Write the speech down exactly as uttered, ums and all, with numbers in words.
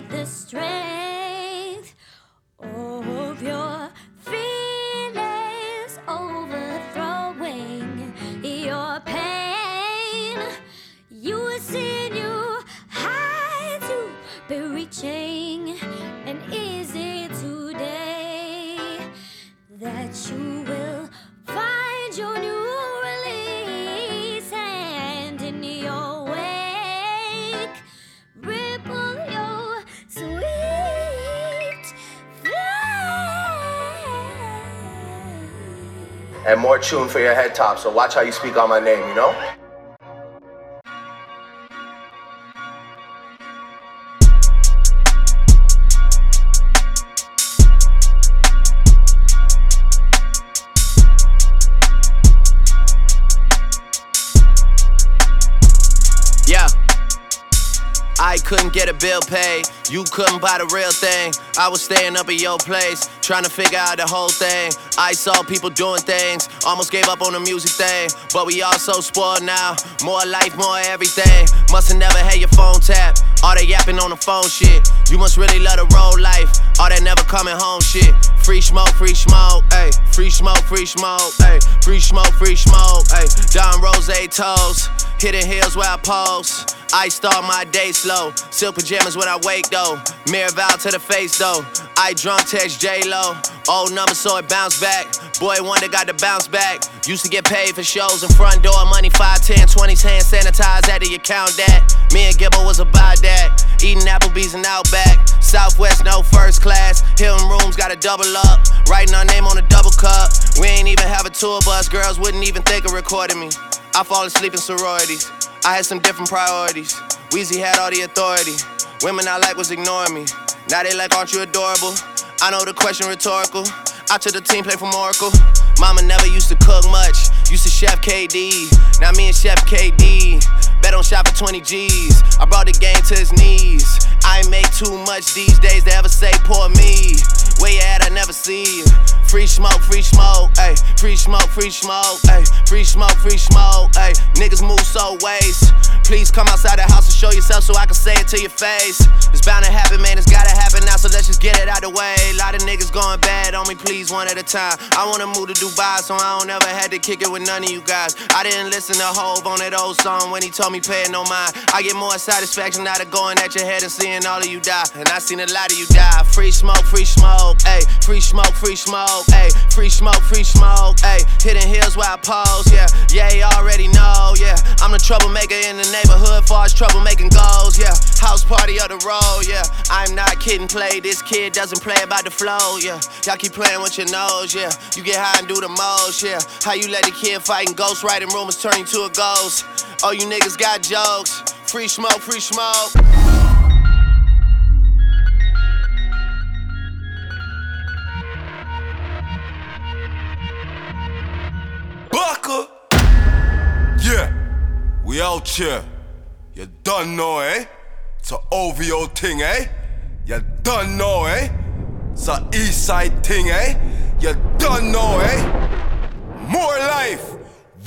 the strength of your feelings overthrowing your pain. You sin, you hide, you be reaching. And is it today that you will find your new release, and in your wake ripple your sweet flame? And more tune for your head top, so watch how you speak on my name, you know? Yeah, I couldn't get a bill paid, you couldn't buy the real thing. I was staying up at your place, trying to figure out the whole thing. I saw people doing things, almost gave up on the music thing. But we all so spoiled now, more life, more everything. Must've never had your phone tapped, all that yapping on the phone shit. You must really love the road life, all that never coming home shit. Free smoke, free smoke, ayy. Free smoke, free smoke, ayy. Free smoke, free smoke, ayy. Don Rose toes, hitting hills where I pose. I start my day slow, silk pajamas when I wake though. Mirror vow to the face though. I drunk text J-Lo, old number so it bounced back. Boy wonder got to bounce back. Used to get paid for shows in front door, money five, ten, twenties, hand sanitized, how do you count that? Me and Gibble was about that, eating Applebee's and Outback. Southwest, no first class, Hilton rooms gotta double up. Writing our name on a double cup, we ain't even have a tour bus, girls wouldn't even think of recording me. I fall asleep in sororities, I had some different priorities. Weezy had all the authority, women I like was ignoring me. Now they like, aren't you adorable? I know the question rhetorical, I took the team play from Oracle. Mama never used to cook much, used to chef K D. Now me and Chef K D, bet on shop for twenty G's. I brought the game to his knees. I ain't make too much these days to ever say poor me. Where you at, I never see you. Free smoke, free smoke, ayy. Free smoke, free smoke, ayy. Free smoke, free smoke, ayy. Niggas move so ways. Please come outside the house and show yourself so I can say it to your face. It's bound to happen, man, it's gotta happen now, so let's just get it out the way. A lot of niggas going bad on me, please, one at a time. I wanna move to Dubai, so I don't ever had to kick it with none of you guys. I didn't listen to Hove on that old song when he told me pay it no mind. I get more satisfaction out of going at your head and seeing all of you die. And I seen a lot of you die. Free smoke, free smoke, ayy. Free smoke, free smoke, ayy. Free smoke, free smoke, ayy. Hitting hills where I pose, yeah. Yeah, you already know, yeah. I'm the troublemaker in the neighborhood, far as troublemaking goes, yeah. House party of the road, yeah. I'm not kidding, play. This kid doesn't play about the flow, yeah. Y'all keep playing with your nose, yeah. You get high and do the most, yeah. How you let the kid fighting ghosts, writing rumors turn you to a ghost. Oh, you niggas got jokes. Free smoke, free smoke. Buckle. Yeah, we out here. You done know, eh? It's a O V O thing, eh? You done know, eh? It's a East Side thing, eh? You done know, eh? More life.